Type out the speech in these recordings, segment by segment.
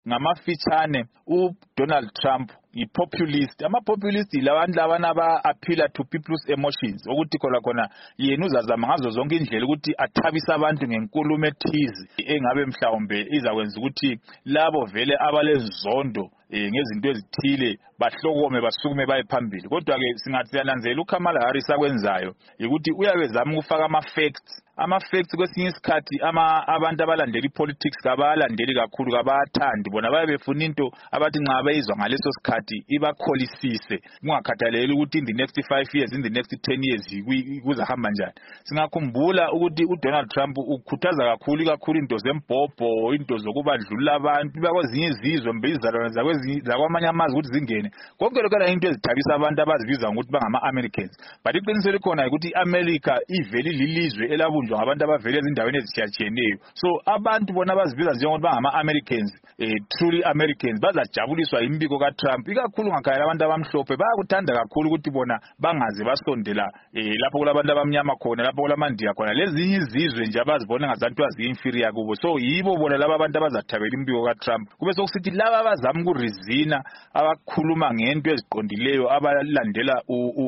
ngamafitshane uDonald Trump i-populist. Ama-populist labantu labana appeal to people's emotions ukuthi khona yena uzazama ngazo zonke indlela ukuthi athabise abantu ngenkulumo ethize engabe mhlawumbe izakwenza ukuthi labo vele abalezondo ngezinto ezithile bahlokome basukume baye phambili. Kodwa ke singathi siyananzela uKamala Harris akwenzayo ukuthi uyabezama ukufaka ama-facts kwesinye isikhathi abantu abalandela ipolitics kabalandeli kakhulu kabathandi bona baye befuna into abathi nxa bayizwa ngaleso sikhathi ibakholisise kungakhathaleli ukuthi in the next 5 years in the next 10 years kuzahamba njani. Singakhumbula ukuthi uDonald Trump ukhuthaza kakhulu into zembhobho, into zokubadlula abantu bakwezinye izizwe mbizalwana zakwamanye amazwe ukuthi zingene. Konke lokho into ezithabisa abantu abazibiza ngokuthi bangama-Americans. But iqiniso likhona ukuthi iAmerica iveli lilizwe elabunjwa ngabantu abavele ezindaweni ezitshiyatshiyeneyo. So abantu bona bazibiza njengokuthi bangama-Americans, truly Americans, bazajabuliswa imbiko kaTrump. Ikakhulu ngakhaya abantu abamhlophe bayakuthanda kakhulu ukuthi bona bangaze basondela lapho kulabantu abamnyama khona, lapho kulamandiya khona. Lezinye izizwe nje abazibona ngazantu azi-inferior kubo. So yibo bona laba abantu abazathabela imbiko kaTrump. Kube sokusithi laba abazama ukurizina abakhuluma ngento eziqondileyo abalandela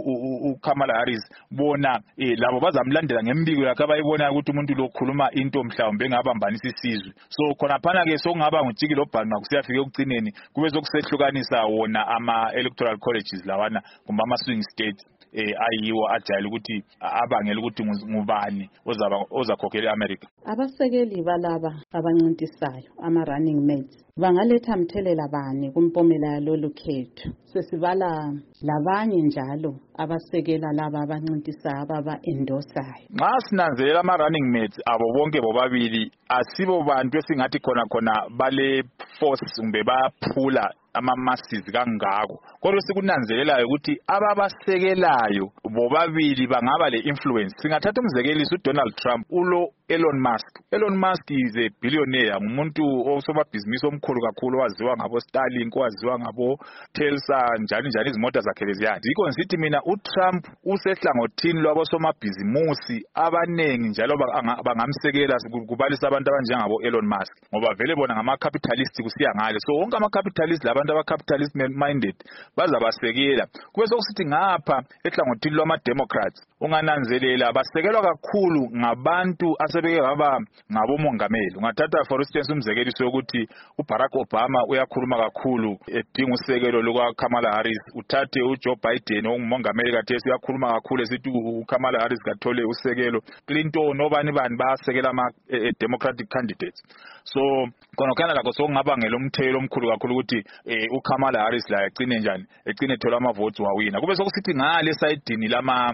uKamala Harris bona labo bazamlandela ngembiko yakhe abayibona ukuthi umuntu lo khuluma into mhlawumbe engabambanisa isizwe. So khona phana ke sokungaba ngujiki lobhanqa kusiyafika ekugcineni kube sokusehlukanisa wona ama-electoral colleges lawana kumbe ama-swing states ayiwo ajayela ukuthi abangela ukuthi ngubani ozakhokhela iAmerica. Abasekeli balaba abancintisayo ama-running mates bangaletha mthelela bani kumpomela yalolu khetho? Sesibala labanye njalo abasekela laba abancintisayo ababa-endosayo. Nxa sinanzelela ama-running mates abo bonke bobabili asibo bantu esingathi khona bale force kumbe baphula ama-masses kangako. Kodwa sikunanzelelayo ukuthi ababasekelayo bobabili bangaba le-influence. Singathatha umzekeliso uDonald Trump ulo Elon Musk. Elon Musk is a billionaire, ngumuntu osomabhizinisi omkhulu kakhulu owaziwa ngabo Starlink, owaziwa ngabo Tesla njani izimota zakhe leziyazi. Yikho ngithi mina uTrump usehlangothini lwabosomabhizimusi abanengi njalo bangamsekela kubalisa abantu abanjengabo Elon Musk ngoba vele bona ngama-capitalist kusiya ngale. So wonke ama-capitalist labantu aba-capitalist minded bazabasekela. Kube sokusithi ngapha ehlangothini lwama-Democrats ungananzelela basekelwa kakhulu ngabantu asebeke baba ngabomongameli. Ungathatha for instance umzekeliso ukuthi uBarack Obama uyakhuluma kakhulu edinga usekelo lukaKamala Harris. Uthathe uJoe Biden ongumongameli kathesi uyakhuluma kakhulu esithi uKamala Harris kathole usekelo. Clinton nobani basekela ama-Democratic candidates. So khona lakho sokungaba ngelomthelo omkhulu kakhulu ukuthi uKamala Harris la egcine thola ama-votes wawina. Kube sokusithi ngale sayidini lama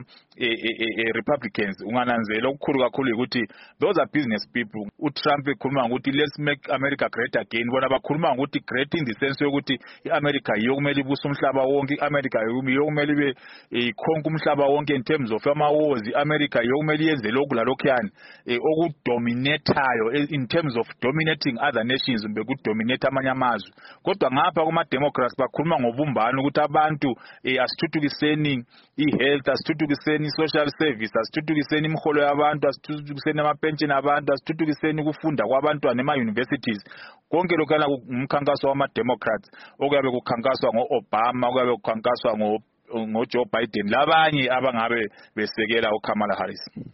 Republicans ungananzela okukhulu kakhulu ukuthi those are business people. uTrump ekhuluma ukuthi let's make America great again. Bona bakhuluma ukuthi great in the sense yokuthi iAmerica yiyo kumele ibuse umhlaba wonke. iAmerica yiyo kumele ibe ikhonka umhlaba wonke in terms of ama-wars. iAmerica yiyo kumele yenze lokhu lalokhuyani okudominatayo in terms of dominating other nations kumbe kudominate amanye amazwe. Kodwa ngapha kuma-Democrats bakhuluma ngobumbano ukuthi abantu asithuthukiseni i-health, asithuthukiseni i-social service, asithuthukiseni imiholo yabantu, asithuthukiseni ama-pension abantu, asithuthukiseni ukufunda kwabantwana ema-universities. Konke lokho ngumkhankaso wama-Democrats okuyabe kukhankaswa ngo-Obama, okuyabe kukhankaswa ngoJoe Biden labanye abangabe besekela uKamala Harris.